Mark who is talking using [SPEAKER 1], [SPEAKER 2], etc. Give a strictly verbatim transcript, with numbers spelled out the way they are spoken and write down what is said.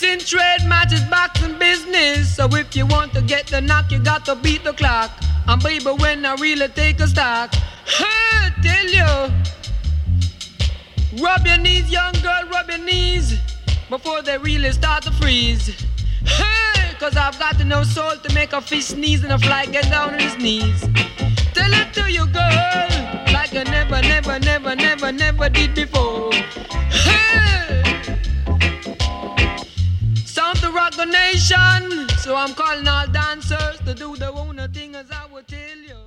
[SPEAKER 1] in trade, matches, boxing business. So if you want to get the knock, you got to beat the clock. And baby, when I really take a stock, I tell you, rub your knees, young girl, rub your knees before they really start to freeze. Hey, cause I've got enough soul to make a fish sneeze and a fly get down on his knees. Tell it to you, girl, like I never, never, never, never, never did before. Hey, sound to rock the nation, so I'm calling all dancers to do the one thing as I would tell you.